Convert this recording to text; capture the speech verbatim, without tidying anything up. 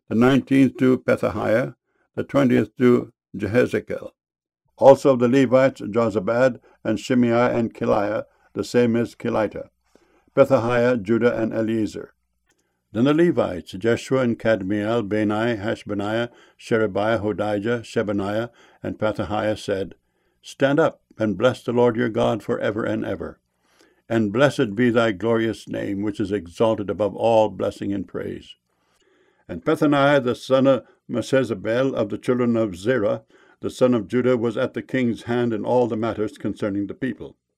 the nineteenth to Pethahiah, the twentieth to Jehezekel. Also of the Levites, Jozabad, and Shimei, and Keliah, the same as Kelita, Pethahiah, Judah, and Eliezer. Then the Levites, Jeshua, and Kadmiel, Bani, Hashbaniah, Sherebiah, Hodijah, Shebaniah, and Pethahiah said, Stand up, and bless the Lord your God for ever and ever. And blessed be thy glorious name, which is exalted above all blessing and praise. And Pethaniah, the son of Mesezabel, of the children of Zerah, the son of Judah, was at the king's hand in all the matters concerning the people.